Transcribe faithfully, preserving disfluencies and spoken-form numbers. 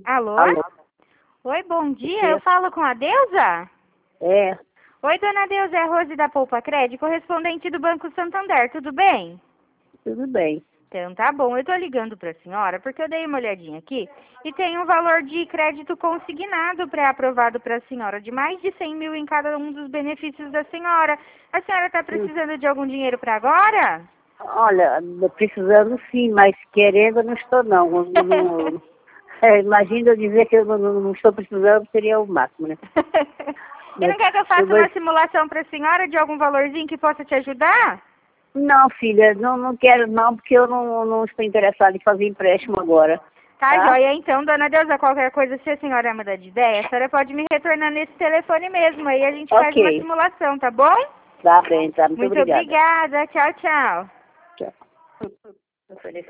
Alô? Alô? Oi, bom dia. Sim. Eu falo com a Deusa? É, Oi, dona Deusa, é a Rose da Poupa Crédito, correspondente do Banco Santander, tudo bem? tudo bem. Então tá bom, eu tô ligando pra senhora porque eu dei uma olhadinha aqui e tem um valor de crédito consignado pré-aprovado pra senhora de mais de cem mil em cada um dos benefícios da senhora. A senhora tá precisando de algum dinheiro pra agora? Olha, precisando sim, mas querendo eu não estou não. Eu não- é, imagina eu dizer que eu não, não estou precisando, seria o máximo, né? E não quer que eu faça Eu vou- uma simulação pra senhora de algum valorzinho que possa te ajudar? Não, filha, não, não quero não, porque eu não, não estou interessada em fazer empréstimo agora. Tá, Tá? joia, então, dona Deusa, qualquer coisa, se a senhora mudar de ideia, a senhora pode me retornar nesse telefone mesmo, aí a gente faz uma Ok, simulação, tá bom? tá bem, tá. Muito Muito obrigada. obrigada, tchau, tchau. Tchau.